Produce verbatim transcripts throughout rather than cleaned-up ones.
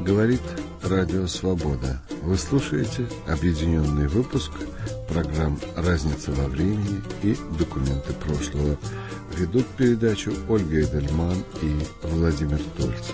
Говорит Радио Свобода. Вы слушаете объединенный выпуск программ «Разница во времени» и «Документы прошлого». Ведут передачу Ольга Эдельман и Владимир Тольц.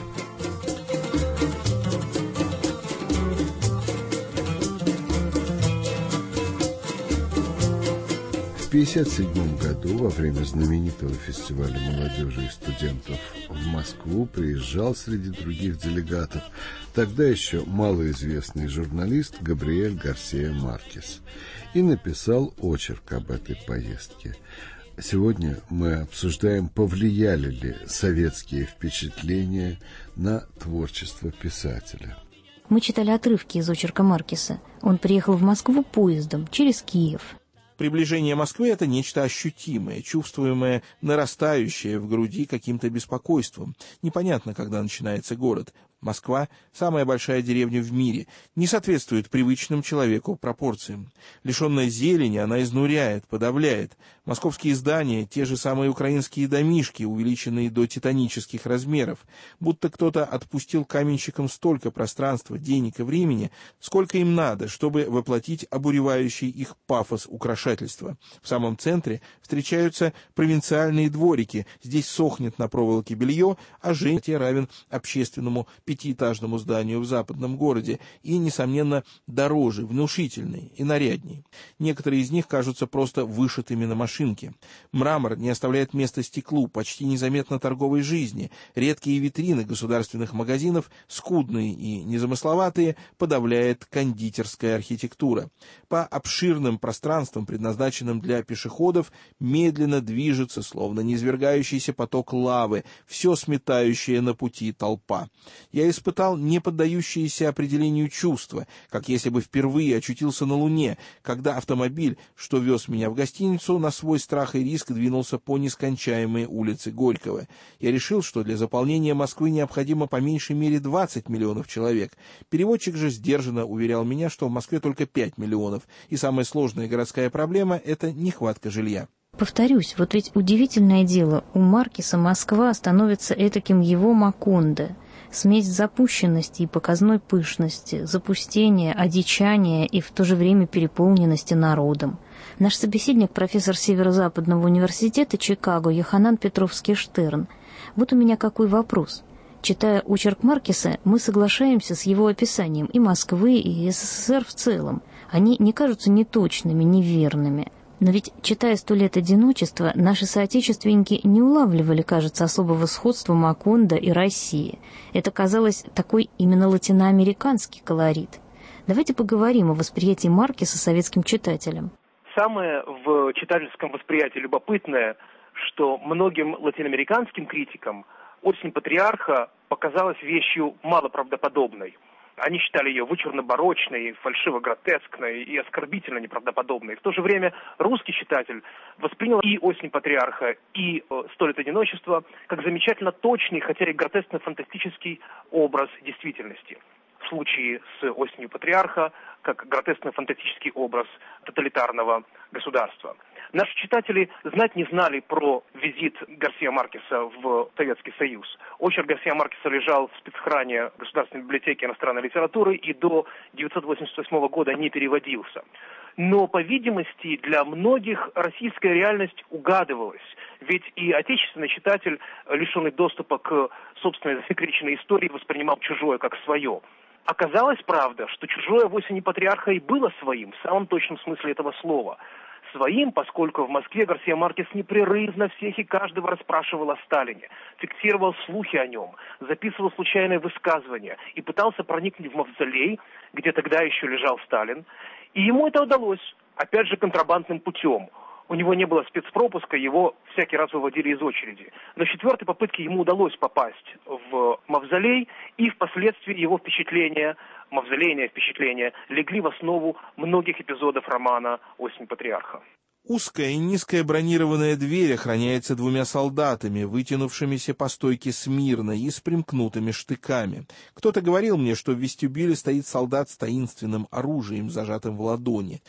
В тысяча девятьсот пятьдесят седьмом году во время знаменитого фестиваля молодежи и студентов в Москву приезжал среди других делегатов тогда еще малоизвестный журналист Габриэль Гарсия Маркес и написал очерк об этой поездке. Сегодня мы обсуждаем, повлияли ли советские впечатления на творчество писателя. Мы читали отрывки из очерка Маркеса. Он приехал в Москву поездом через Киев. Приближение Москвы — это нечто ощутимое, чувствуемое, нарастающее в груди каким-то беспокойством. Непонятно, когда начинается город. Москва, самая большая деревня в мире, не соответствует привычным человеку пропорциям. Лишенная зелени, она изнуряет, подавляет. Московские здания — те же самые украинские домишки, увеличенные до титанических размеров. Будто кто-то отпустил каменщикам столько пространства, денег и времени, сколько им надо, чтобы воплотить обуревающий их пафос украшательства. В самом центре встречаются провинциальные дворики. Здесь сохнет на проволоке белье, а женщине равен общественному пятиэтажному зданию в западном городе и, несомненно, дороже, внушительней и нарядней. Некоторые из них кажутся просто вышитыми на машинке. Мрамор не оставляет места стеклу, почти незаметно торговой жизни. Редкие витрины государственных магазинов, скудные и незамысловатые, подавляет кондитерская архитектура. По обширным пространствам, предназначенным для пешеходов, медленно движется, словно низвергающийся поток лавы, все сметающая на пути толпа. Я испытал неподдающиеся определению чувства, как если бы впервые очутился на Луне, когда автомобиль, что вез меня в гостиницу, на свой страх и риск двинулся по нескончаемой улице Горького. Я решил, что для заполнения Москвы необходимо по меньшей мере двадцать миллионов человек. Переводчик же сдержанно уверял меня, что в Москве только пять миллионов, и самая сложная городская проблема — это нехватка жилья. Повторюсь, вот ведь удивительное дело, у Маркеса Москва становится этаким его Макондо. Смесь запущенности и показной пышности, запустения, одичания и в то же время переполненности народом. Наш собеседник, профессор Северо-Западного университета Чикаго Йоханан Петровский-Штерн. Вот у меня какой вопрос. Читая очерк Маркеса, мы соглашаемся с его описанием и Москвы, и СССР в целом. Они не кажутся неточными, неверными. Но ведь, читая «Сто лет одиночества», наши соотечественники не улавливали, кажется, особого сходства Макондо и России. Это казалось такой именно латиноамериканский колорит. Давайте поговорим о восприятии Маркеса советским читателям. Самое в читательском восприятии любопытное, что многим латиноамериканским критикам «Осень патриарха» показалась вещью малоправдоподобной. Они считали ее вычурно-барочной, фальшиво-гротескной и оскорбительно неправдоподобной. В то же время русский читатель воспринял и «Осень патриарха», и «Сто лет одиночества» как замечательно точный, хотя и гротескно-фантастический образ действительности. В случае с «Осенью патриарха» как гротескно-фантастический образ тоталитарного государства. Наши читатели знать не знали про визит Гарсия Маркеса в Советский Союз. Очерк Гарсия Маркеса лежал в спецхране Государственной библиотеки иностранной литературы и до девятьсот восемьдесят восьмого года не переводился. Но, по видимости, для многих российская реальность угадывалась. Ведь и отечественный читатель, лишенный доступа к собственной засекреченной истории, воспринимал чужое как свое. Оказалось, правда, что чужое в «Осени патриарха» и было своим, в самом точном смысле этого слова. Своим, поскольку в Москве Гарсия Маркес непрерывно всех и каждого расспрашивал о Сталине, фиксировал слухи о нем, записывал случайные высказывания и пытался проникнуть в мавзолей, где тогда еще лежал Сталин. И ему это удалось, опять же, контрабандным путем. У него не было спецпропуска, его всякий раз выводили из очереди. Но с четвертой попытки ему удалось попасть в мавзолей, и впоследствии его впечатления, мавзолейные впечатления, легли в основу многих эпизодов романа «Осень патриарха». Узкая и низкая бронированная дверь охраняется двумя солдатами, вытянувшимися по стойке смирно и с примкнутыми штыками. Кто-то говорил мне, что в вестибюле стоит солдат с таинственным оружием, зажатым в ладони.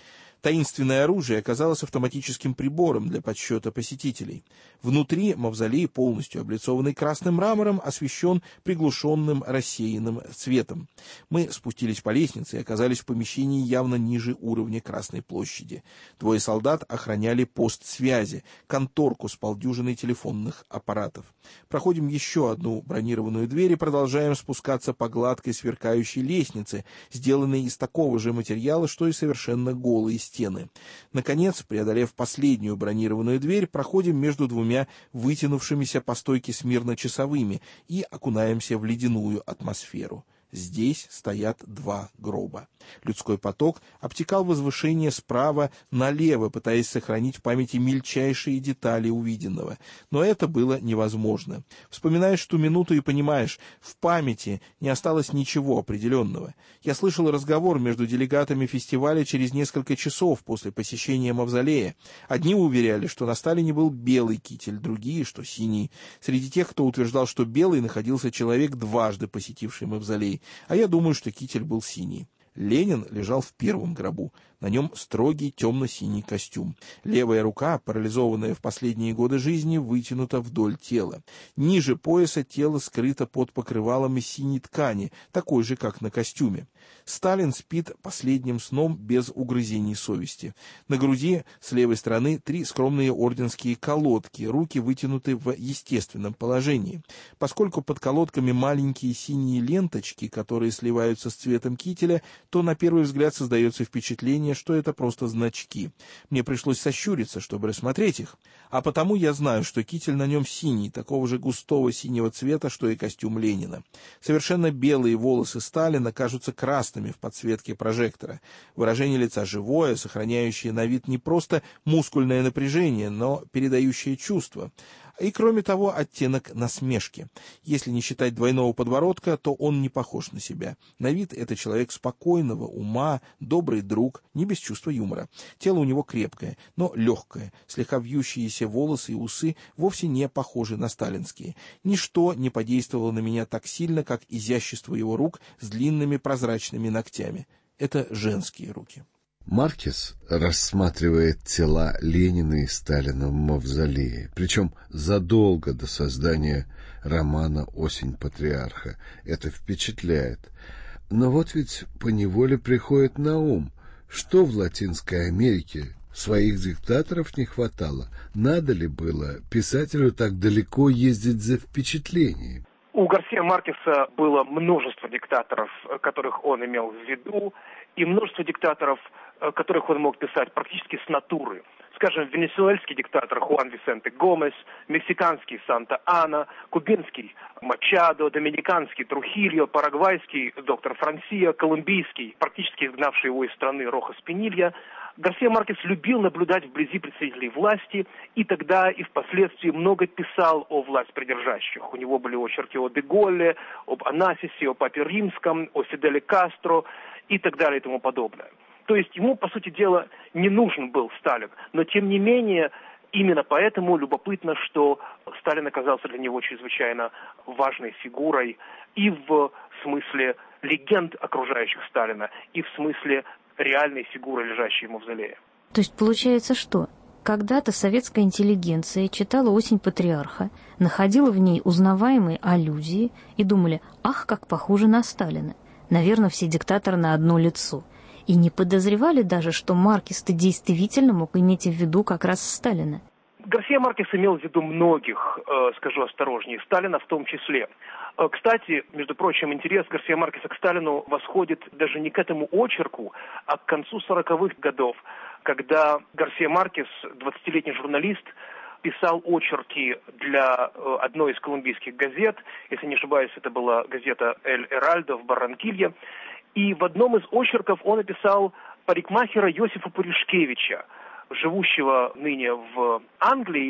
Таинственное оружие оказалось автоматическим прибором для подсчета посетителей. Внутри мавзолей, полностью облицованный красным мрамором, освещен приглушенным рассеянным светом. Мы спустились по лестнице и оказались в помещении явно ниже уровня Красной площади. Двое солдат охраняли пост связи, конторку с полдюжиной телефонных аппаратов. Проходим еще одну бронированную дверь и продолжаем спускаться по гладкой сверкающей лестнице, сделанной из такого же материала, что и совершенно голые стены. Наконец, преодолев последнюю бронированную дверь, проходим между двумя вытянувшимися по стойке смирно часовыми и окунаемся в ледяную атмосферу. Здесь стоят два гроба. Людской поток обтекал возвышение справа налево, пытаясь сохранить в памяти мельчайшие детали увиденного. Но это было невозможно. Вспоминаешь ту минуту и понимаешь, в памяти не осталось ничего определенного. Я слышал разговор между делегатами фестиваля через несколько часов после посещения мавзолея. Одни уверяли, что на Сталине был белый китель, другие, что синий. Среди тех, кто утверждал, что белый, находился человек, дважды посетивший мавзолей. А я думаю, что китель был синий. Ленин лежал в первом гробу. На нем строгий темно-синий костюм. Левая рука, парализованная в последние годы жизни, вытянута вдоль тела. Ниже пояса тело скрыто под покрывалом из синей ткани, такой же, как на костюме. Сталин спит последним сном без угрызений совести. На груди с левой стороны три скромные орденские колодки, руки вытянуты в естественном положении. Поскольку под колодками маленькие синие ленточки, которые сливаются с цветом кителя, то на первый взгляд создается впечатление, что это просто значки. Мне пришлось сощуриться, чтобы рассмотреть их. А потому я знаю, что китель на нем синий, такого же густого синего цвета, что и костюм Ленина. Совершенно белые волосы Сталина кажутся красными в подсветке прожектора. Выражение лица живое, сохраняющее на вид не просто мускульное напряжение, но передающее чувство. И, кроме того, оттенок насмешки. Если не считать двойного подбородка, то он не похож на себя. На вид это человек спокойного ума, добрый друг, не без чувства юмора. Тело у него крепкое, но легкое. Слегка вьющиеся волосы и усы вовсе не похожи на сталинские. Ничто не подействовало на меня так сильно, как изящество его рук с длинными прозрачными ногтями. Это женские руки. Маркес рассматривает тела Ленина и Сталина в мавзолее, причем задолго до создания романа «Осень патриарха». Это впечатляет. Но вот ведь поневоле приходит на ум, что в Латинской Америке своих диктаторов не хватало. Надо ли было писателю так далеко ездить за впечатлением? У Гарсия Маркеса было множество диктаторов, которых он имел в виду, и множество диктаторов, которых он мог писать практически с натуры. Скажем, венесуэльский диктатор Хуан Висенте Гомес, мексиканский Санта-Ана, кубинский Мачадо, доминиканский Трухильо, парагвайский доктор Франсия, колумбийский, практически изгнавший его из страны Рохас Пинилья. Гарсия Маркес любил наблюдать вблизи представителей власти, и тогда, и впоследствии много писал о властьпридержащих. У него были очерки о де Голле, об Анасисе, о Папе Римском, о Фиделе Кастро и так далее и тому подобное. То есть ему, по сути дела, не нужен был Сталин, но тем не менее, именно поэтому любопытно, что Сталин оказался для него чрезвычайно важной фигурой и в смысле легенд, окружающих Сталина, и в смысле реальной фигуры, лежащей в мавзолее. То есть получается что? Когда-то советская интеллигенция читала «Осень патриарха», находила в ней узнаваемые аллюзии и думали: ах, как похоже на Сталина. Наверное, все диктаторы на одно лицо. И не подозревали даже, что Маркес-то действительно мог иметь в виду как раз Сталина. Гарсия Маркес имел в виду многих, э, скажу осторожнее, Сталина в том числе. Э, кстати, между прочим, интерес Гарсия Маркеса к Сталину восходит даже не к этому очерку, а к концу сороковых годов, когда Гарсия Маркес, двадцатилетний журналист, писал очерки для э, одной из колумбийских газет, если не ошибаюсь, это была газета «Эль Эральдо» в Барранкилье, и в одном из очерков он описал парикмахера Йосифа Пуришкевича, живущего ныне в Англии,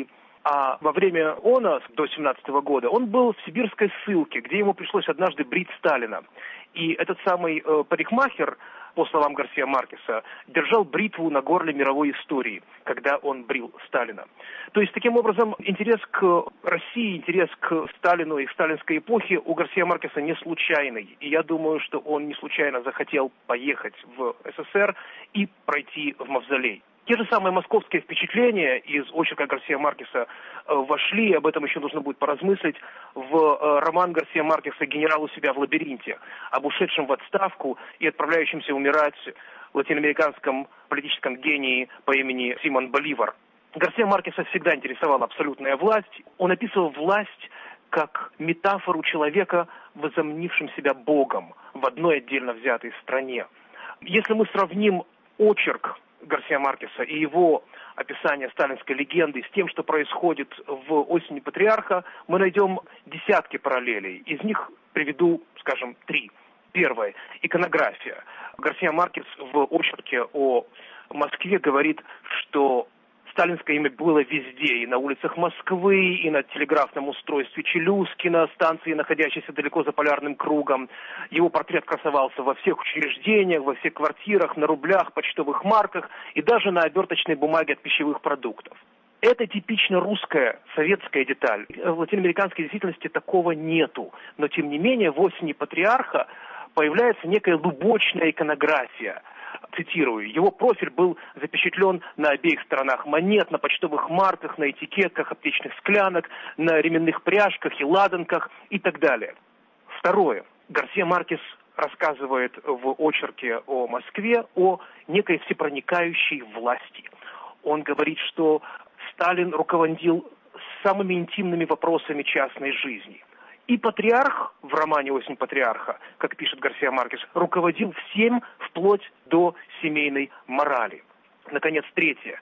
А во время ОНА до семнадцатого года он был в сибирской ссылке, где ему пришлось однажды брить Сталина. И этот самый э, парикмахер, по словам Гарсия Маркеса, держал бритву на горле мировой истории, когда он брил Сталина. То есть, таким образом, интерес к России, интерес к Сталину и к сталинской эпохе у Гарсия Маркеса не случайный. И я думаю, что он не случайно захотел поехать в СССР и пройти в мавзолей. Те же самые московские впечатления из очерка Гарсия Маркеса э, вошли, об этом еще нужно будет поразмыслить, в э, роман Гарсия Маркеса «Генерал у себя в лабиринте», об ушедшем в отставку и отправляющемся умирать латиноамериканском политическом гении по имени Симон Боливар. Гарсия Маркеса всегда интересовала абсолютная власть. Он описывал власть как метафору человека, возомнившим себя богом в одной отдельно взятой стране. Если мы сравним очерк Гарсия Маркеса и его описание сталинской легенды с тем, что происходит в «Осени патриарха», мы найдем десятки параллелей. Из них приведу, скажем, три. Первое – иконография. Гарсия Маркес в очерке о Москве говорит, что сталинское имя было везде, и на улицах Москвы, и на телеграфном устройстве Челюскина, станции, находящейся далеко за полярным кругом. Его портрет красовался во всех учреждениях, во всех квартирах, на рублях, почтовых марках и даже на оберточной бумаге от пищевых продуктов. Это типично русская, советская деталь. В латиноамериканской действительности такого нету. Но, тем не менее, в «Осени патриарха» появляется некая лубочная иконография. Цитирую, его профиль был запечатлен на обеих сторонах монет, на почтовых марках, на этикетках аптечных склянок, на ременных пряжках и ладанках и так далее. Второе. Гарсия Маркес рассказывает в очерке о Москве о некой всепроникающей власти. Он говорит, что Сталин руководил самыми интимными вопросами частной жизни. И патриарх в романе «Осень патриарха», как пишет Гарсия Маркес, руководил всем вплоть до семейной морали. Наконец, третье.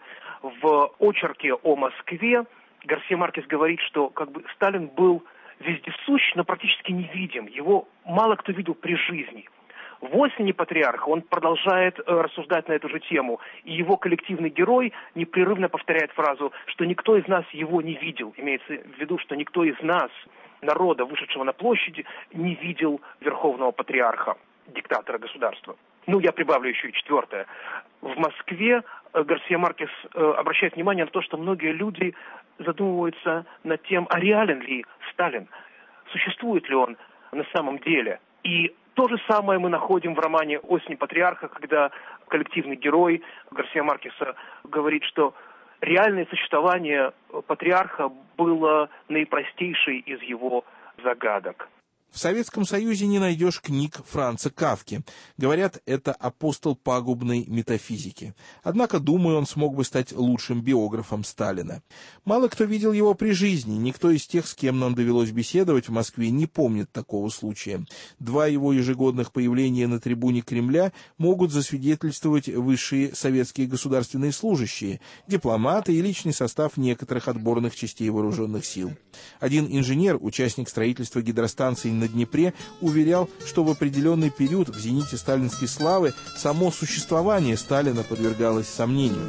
В очерке о Москве Гарсия Маркес говорит, что как бы Сталин был вездесущ, но практически невидим. Его мало кто видел при жизни. В «Осени патриарха» он продолжает э, рассуждать на эту же тему, и его коллективный герой непрерывно повторяет фразу, что никто из нас его не видел. Имеется в виду, что никто из нас, народа, вышедшего на площади, не видел верховного патриарха, диктатора государства. Ну, я прибавлю еще и четвертое. В Москве э, Гарсия Маркес э, обращает внимание на то, что многие люди задумываются над тем, а реален ли Сталин, существует ли он на самом деле. И то же самое мы находим в романе «Осень патриарха», когда коллективный герой Гарсия Маркеса говорит, что реальное существование патриарха было наипростейшей из его загадок. В Советском Союзе не найдешь книг Франца Кафки. Говорят, это апостол пагубной метафизики. Однако, думаю, он смог бы стать лучшим биографом Сталина. Мало кто видел его при жизни. Никто из тех, с кем нам довелось беседовать в Москве, не помнит такого случая. Два его ежегодных появления на трибуне Кремля могут засвидетельствовать высшие советские государственные служащие, дипломаты и личный состав некоторых отборных частей вооруженных сил. Один инженер, участник строительства гидростанции на Днепре, уверял, что в определенный период в зените сталинской славы само существование Сталина подвергалось сомнению.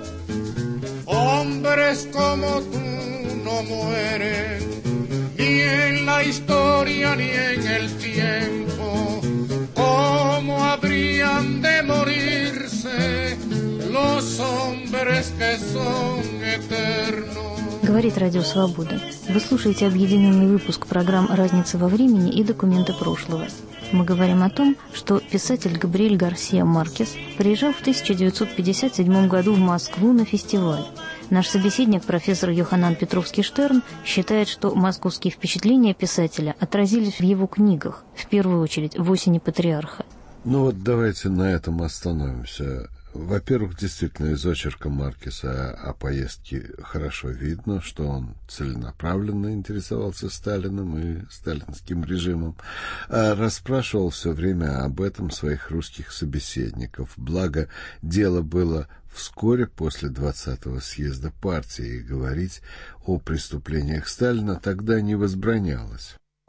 Hombres como tú no mueren ni en la historia ni en el tiempo, ¿cómo habrían de morirse los hombres que son eternos? Говорит Радио Свобода. Вы слушаете объединенный выпуск программ «Разница во времени» и «Документы прошлого». Мы говорим о том, что писатель Габриэль Гарсия Маркес приезжал в тысяча девятьсот пятьдесят седьмом году в Москву на фестиваль. Наш собеседник, профессор Йоханан Петровский-Штерн, считает, что московские впечатления писателя отразились в его книгах, в первую очередь в «Осени патриарха». Ну вот давайте на этом остановимся. Во-первых, действительно, из очерка Маркеса о поездке хорошо видно, что он целенаправленно интересовался Сталиным и сталинским режимом, а расспрашивал все время об этом своих русских собеседников. Благо, дело было вскоре после двадцатого съезда партии, и говорить о преступлениях Сталина тогда не возбранялось.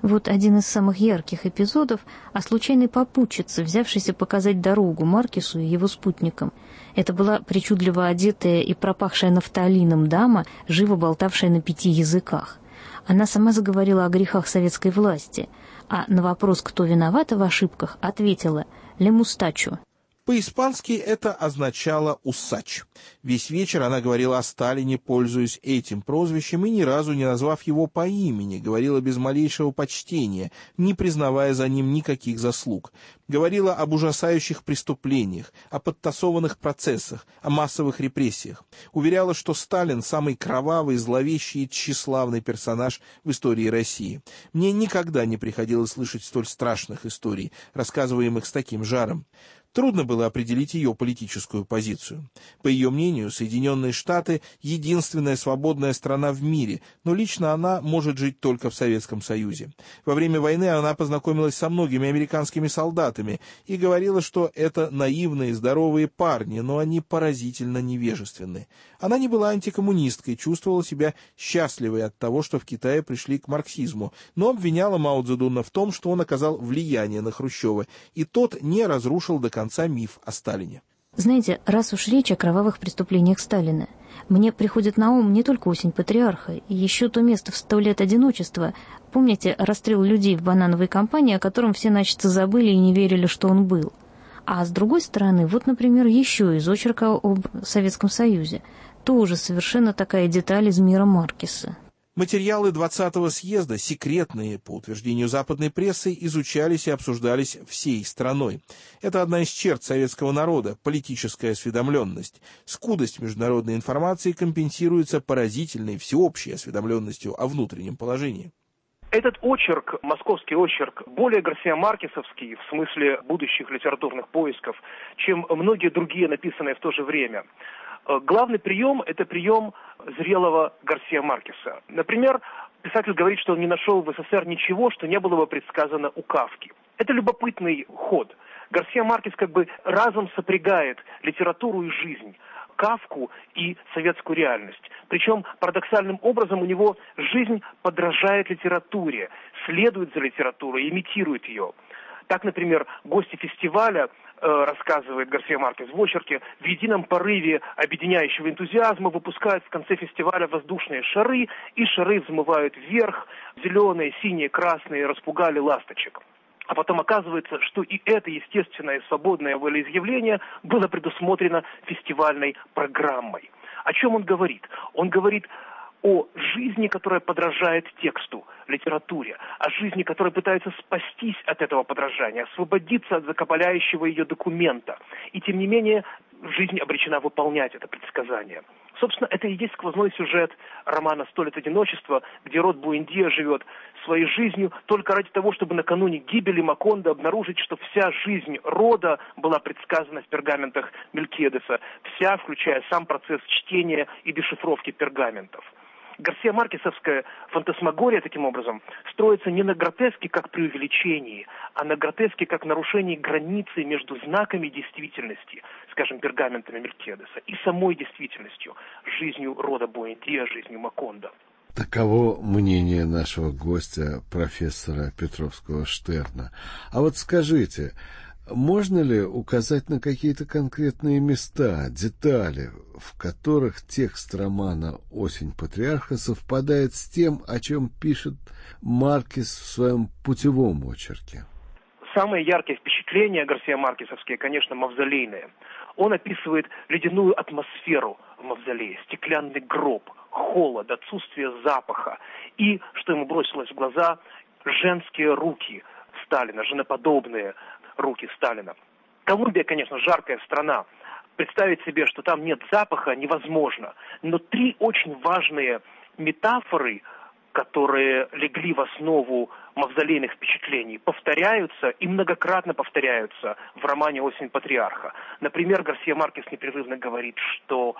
Вот один из самых ярких эпизодов о случайной попутчице, взявшейся показать дорогу Маркесу и его спутникам. Это была причудливо одетая и пропахшая нафталином дама, живо болтавшая на пяти языках. Она сама заговорила о грехах советской власти, а на вопрос, кто виноват в ошибках, ответила «ле мустачо». По-испански это означало «усач». Весь вечер она говорила о Сталине, пользуясь этим прозвищем, и ни разу не назвав его по имени, говорила без малейшего почтения, не признавая за ним никаких заслуг. Говорила об ужасающих преступлениях, о подтасованных процессах, о массовых репрессиях. Уверяла, что Сталин – самый кровавый, зловещий и тщеславный персонаж в истории России. Мне никогда не приходилось слышать столь страшных историй, рассказываемых с таким жаром. Трудно было определить ее политическую позицию. По ее мнению, Соединенные Штаты – единственная свободная страна в мире, но лично она может жить только в Советском Союзе. Во время войны она познакомилась со многими американскими солдатами и говорила, что это наивные, здоровые парни, но они поразительно невежественны. Она не была антикоммунисткой, чувствовала себя счастливой от того, что в Китае пришли к марксизму, но обвиняла Мао Цзэдуна в том, что он оказал влияние на Хрущева, и тот не разрушил до конца миф о Сталине. Знаете, раз уж речь о кровавых преступлениях Сталина, мне приходит на ум не только «Осень патриарха», и еще то место в «Сто лет одиночества». Помните расстрел людей в банановой кампании, о котором все начисто забыли и не верили, что он был? А с другой стороны, вот, например, еще из очерка об Советском Союзе. Тоже совершенно такая деталь из мира Маркеса. Материалы двадцатого съезда, секретные, по утверждению западной прессы, изучались и обсуждались всей страной. Это одна из черт советского народа – политическая осведомленность. Скудость международной информации компенсируется поразительной всеобщей осведомленностью о внутреннем положении. Этот очерк, московский очерк, более гарсиа-маркесовский в смысле будущих литературных поисков, чем многие другие, написанные в то же время. Главный прием – это прием зрелого Гарсиа Маркеса. Например, писатель говорит, что он не нашел в СССР ничего, что не было бы предсказано у Кафки. Это любопытный ход. Гарсиа Маркес как бы разом сопрягает литературу и жизнь, Кафку и советскую реальность. Причем парадоксальным образом у него жизнь подражает литературе, следует за литературой, имитирует ее. Так, например, гости фестиваля, э, рассказывает Гарсиа Маркес в очерке, в едином порыве объединяющего энтузиазма выпускают в конце фестиваля воздушные шары, и шары взмывают вверх, зеленые, синие, красные, распугали ласточек. А потом оказывается, что и это естественное свободное волеизъявление было предусмотрено фестивальной программой. О чем он говорит? Он говорит о жизни, которая подражает тексту, литературе, о жизни, которая пытается спастись от этого подражания, освободиться от закабаляющего ее документа. И тем не менее, жизнь обречена выполнять это предсказание. Собственно, это и есть сквозной сюжет романа «Сто лет одиночества», где род Буэндиа живет своей жизнью только ради того, чтобы накануне гибели Макондо обнаружить, что вся жизнь рода была предсказана в пергаментах Мелькедеса, вся, включая сам процесс чтения и дешифровки пергаментов. Гарсиа Маркесовская фантасмагория, таким образом, строится не на гротеске как преувеличении, а на гротеске как нарушении границы между знаками действительности, скажем, пергаментами Мелькедеса, и самой действительностью, жизнью рода Буэндиа, жизнью Макондо. Таково мнение нашего гостя, профессора Петровского Штерна. А вот скажите, можно ли указать на какие-то конкретные места, детали, в которых текст романа «Осень патриарха» совпадает с тем, о чем пишет Маркес в своем путевом очерке? Самые яркие впечатления Гарсиа Маркесовские, конечно, мавзолейные. Он описывает ледяную атмосферу в мавзолее, стеклянный гроб, холод, отсутствие запаха и, что ему бросилось в глаза, женские руки Сталина, женоподобные руки Сталина. Колумбия, конечно, жаркая страна. Представить себе, что там нет запаха, невозможно. Но три очень важные метафоры, которые легли в основу мавзолейных впечатлений, повторяются и многократно повторяются в романе «Осень патриарха». Например, Гарсиа Маркес непрерывно говорит, что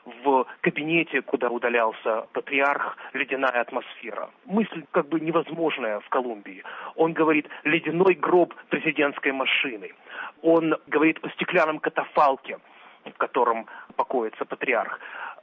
в кабинете, куда удалялся патриарх, ледяная атмосфера. Мысль как бы невозможная в Колумбии. Он говорит «ледяной гроб президентской машины». Он говорит о стеклянном катафалке, в котором покоится патриарх.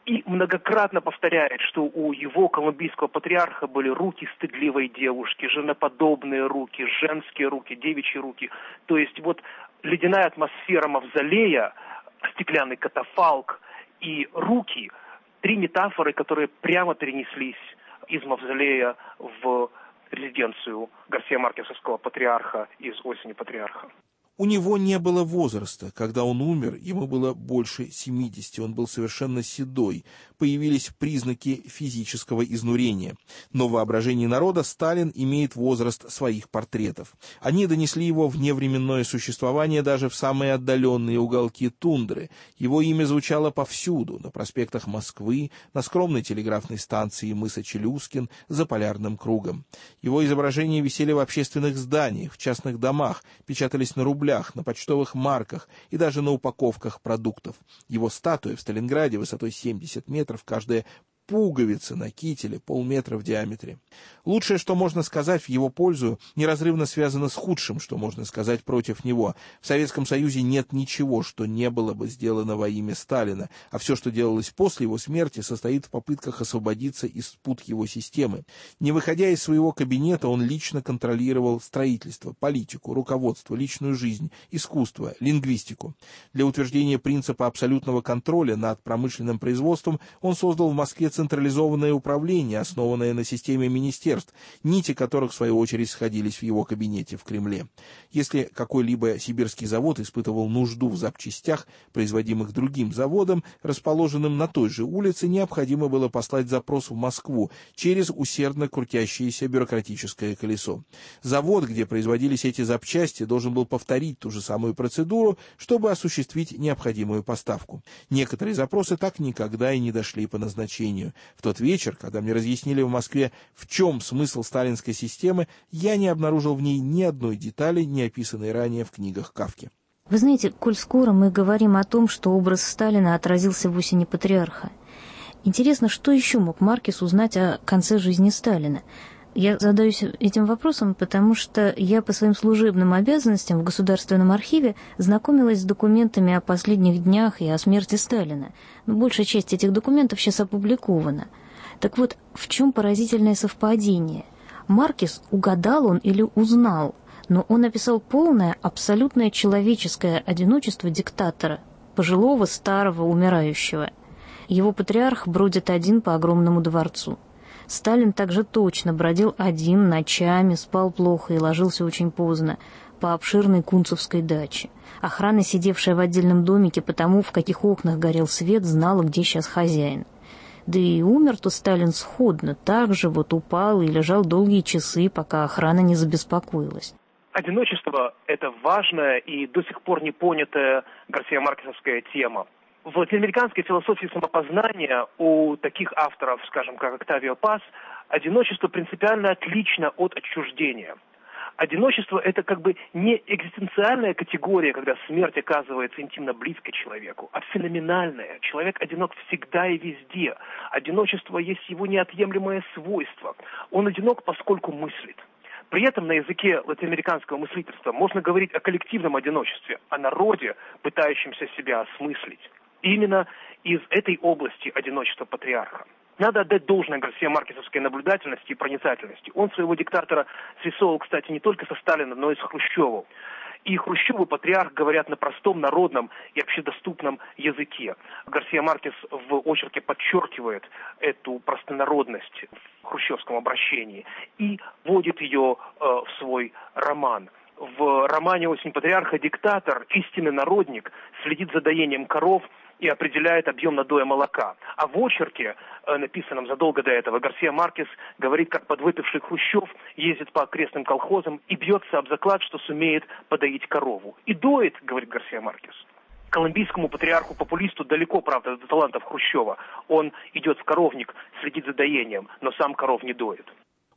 и многократно повторяет, что у его колумбийского патриарха были руки стыдливой девушки, женоподобные руки, женские руки, девичьи руки. То есть вот ледяная атмосфера мавзолея, стеклянный катафалк и руки – три метафоры, которые прямо перенеслись из мавзолея в резиденцию Гарсия-Маркесовского патриарха из «Осени патриарха». У него не было возраста. Когда он умер, ему было больше семидесяти, он был совершенно седой. Появились признаки физического изнурения. Но в воображении народа Сталин имеет возраст своих портретов. Они донесли его в невременное существование даже в самые отдаленные уголки тундры. Его имя звучало повсюду, на проспектах Москвы, на скромной телеграфной станции мыса Челюскин, за Полярным кругом. Его изображения висели в общественных зданиях, в частных домах, печатались на рублях, на почтовых марках и даже на упаковках продуктов. Его статуя в Сталинграде высотой семьдесят метров, каждая пуговица на кителе полметра в диаметре. Лучшее, что можно сказать в его пользу, неразрывно связано с худшим, что можно сказать против него. В Советском Союзе нет ничего, что не было бы сделано во имя Сталина, а все, что делалось после его смерти, состоит в попытках освободиться из пут его системы. Не выходя из своего кабинета, он лично контролировал строительство, политику, руководство, личную жизнь, искусство, лингвистику. Для утверждения принципа абсолютного контроля над промышленным производством он создал в Москве централизованное управление, основанное на системе министерств, нити которых, в свою очередь, сходились в его кабинете в Кремле. Если какой-либо сибирский завод испытывал нужду в запчастях, производимых другим заводом, расположенным на той же улице, необходимо было послать запрос в Москву через усердно крутящееся бюрократическое колесо. Завод, где производились эти запчасти, должен был повторить ту же самую процедуру, чтобы осуществить необходимую поставку. Некоторые запросы так никогда и не дошли по назначению. В тот вечер, когда мне разъяснили в Москве, в чем смысл сталинской системы, я не обнаружил в ней ни одной детали, не описанной ранее в книгах Кафки. Вы знаете, коль скоро мы говорим о том, что образ Сталина отразился в «Осени патриарха», интересно, что еще мог Маркес узнать о конце жизни Сталина? Я задаюсь этим вопросом, потому что я по своим служебным обязанностям в Государственном архиве знакомилась с документами о последних днях и о смерти Сталина. Большая часть этих документов сейчас опубликована. Так вот, в чем поразительное совпадение? Маркес, угадал он или узнал, но он описал полное, абсолютное человеческое одиночество диктатора, пожилого, старого, умирающего. Его патриарх бродит один по огромному дворцу. Сталин также точно бродил один ночами, спал плохо и ложился очень поздно по обширной кунцевской даче. Охрана, сидевшая в отдельном домике по тому, в каких окнах горел свет, знала, где сейчас хозяин. Да и умер-то Сталин сходно, так же вот упал и лежал долгие часы, пока охрана не забеспокоилась. Одиночество – это важная и до сих пор не понятая гарсия-маркесовская тема. В латиноамериканской философии самопознания у таких авторов, скажем, как Октавио Паз, одиночество принципиально отлично от отчуждения. Одиночество – это как бы не экзистенциальная категория, когда смерть оказывается интимно близкой человеку, а феноменальная. Человек одинок всегда и везде. Одиночество есть его неотъемлемое свойство. Он одинок, поскольку мыслит. При этом на языке латиноамериканского мыслительства можно говорить о коллективном одиночестве, о народе, пытающемся себя осмыслить. Именно из этой области одиночества патриарха. Надо отдать должное гарсия-маркесовской наблюдательности и проницательности. Он своего диктатора срисовывал, кстати, не только со Сталином, но и с Хрущевым. И Хрущев и патриарх говорят на простом, народном и общедоступном языке. Гарсия-Маркес в очерке подчеркивает эту простонародность в хрущевском обращении и вводит ее э, в свой роман. В романе «Осень патриарха» диктатор, истинный народник, следит за доением коров и определяет объем надоя молока. А в очерке, написанном задолго до этого, Гарсия-Маркес говорит, как подвыпивший Хрущев ездит по окрестным колхозам и бьется об заклад, что сумеет подоить корову. И доит, говорит Гарсия-Маркес. Колумбийскому патриарху-популисту далеко, правда, до талантов Хрущева. Он идет в коровник, следит за доением, но сам коров не доит.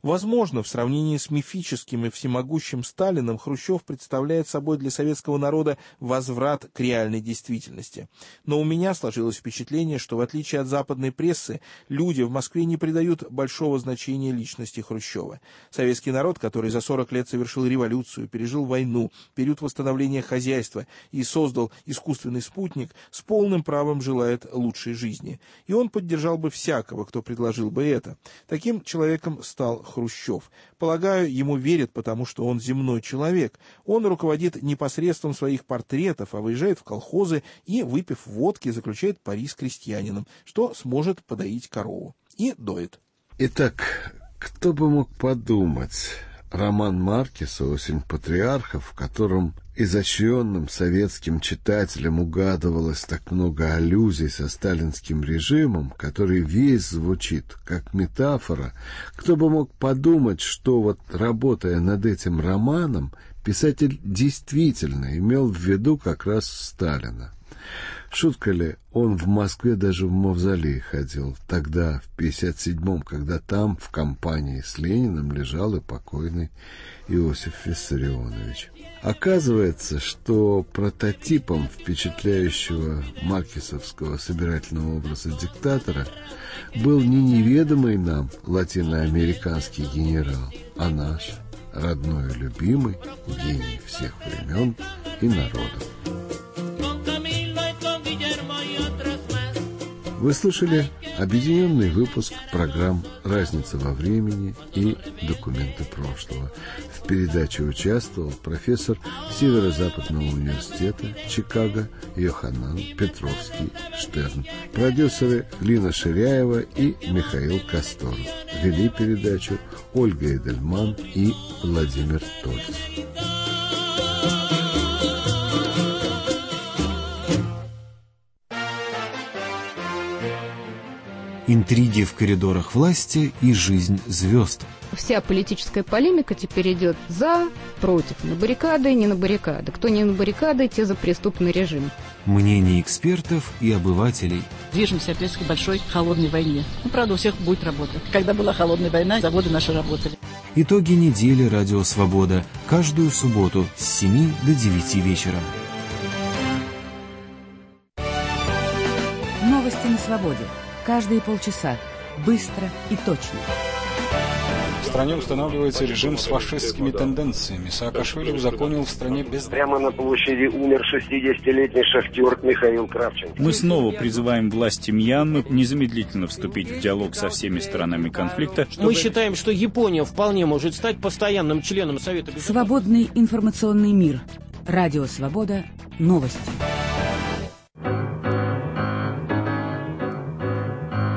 Возможно, в сравнении с мифическим и всемогущим Сталином Хрущев представляет собой для советского народа возврат к реальной действительности. Но у меня сложилось впечатление, что в отличие от западной прессы, люди в Москве не придают большого значения личности Хрущева. Советский народ, который за сорок лет совершил революцию, пережил войну, период восстановления хозяйства и создал искусственный спутник, с полным правом желает лучшей жизни. И он поддержал бы всякого, кто предложил бы это. Таким человеком стал Хрущев. Полагаю, ему верят, потому что он земной человек. Он руководит не посредством своих портретов, а выезжает в колхозы и, выпив водки, заключает пари с крестьянином, что сможет подоить корову. И доит. Итак, кто бы мог подумать, роман Маркеса «Осень патриархов», в котором изощренным советским читателям угадывалось так много аллюзий со сталинским режимом, который весь звучит как метафора, кто бы мог подумать, что вот работая над этим романом, писатель действительно имел в виду как раз Сталина. Шутка ли, он в Москве даже в мавзолей ходил, тогда, в пятьдесят седьмом, когда там, в компании с Лениным, лежал и покойный Иосиф Виссарионович. Оказывается, что прототипом впечатляющего маркесовского собирательного образа диктатора был не неведомый нам латиноамериканский генерал, а наш родной и любимый гений всех времен и народов. Вы слышали объединенный выпуск программ «Разница во времени» и «Документы прошлого». В передаче участвовал профессор Северо-Западного университета Чикаго Йоханан Петровский Штерн, продюсеры Лина Ширяева и Михаил Касторов. Вели передачу Ольга Эдельман и Владимир Тольц. Интриги в коридорах власти и жизнь звезд. Вся политическая полемика теперь идет за, против, на баррикады, не на баррикады. Кто не на баррикады, те за преступный режим. Мнения экспертов и обывателей. Движемся опять к большой холодной войне. Ну, правда, у всех будет работа. Когда была холодная война, заводы наши работали. Итоги недели «Радио Свобода» каждую субботу с семи до девяти вечера. Новости на свободе. Каждые полчаса. Быстро и точно. В стране устанавливается режим с фашистскими тенденциями. Саакашвили узаконил в стране без... Прямо на площади умер шестидесятилетний шахтер Михаил Кравченко. Мы снова призываем власти Мьянмы незамедлительно вступить в диалог со всеми сторонами конфликта. Чтобы... Мы считаем, что Япония вполне может стать постоянным членом Совета Безопасности. Свободный информационный мир. Радио Свобода. Новости.